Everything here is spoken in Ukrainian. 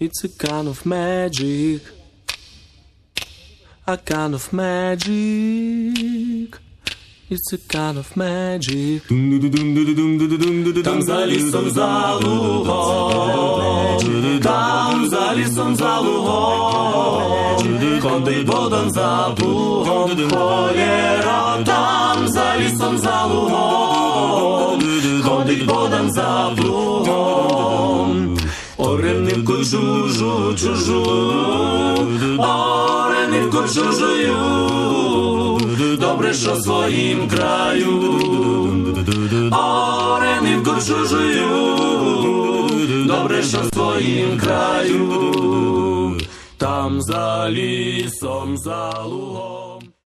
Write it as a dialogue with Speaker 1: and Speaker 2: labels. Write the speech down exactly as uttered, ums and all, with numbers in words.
Speaker 1: It's a kind of magic, a kind of magic. It's a kind of magic. Там за лісом за лугом, там за лісом за лугом, ходить Богдан за плугом, холєра. Там за лісом за лугом, ходить Богдан за плугом. Оренівку чужу, чужу, оренівку чужую, добре, що в своїм краю. Оренівку чужую, добре, що в своїм краю. Там за лісом, за лугом.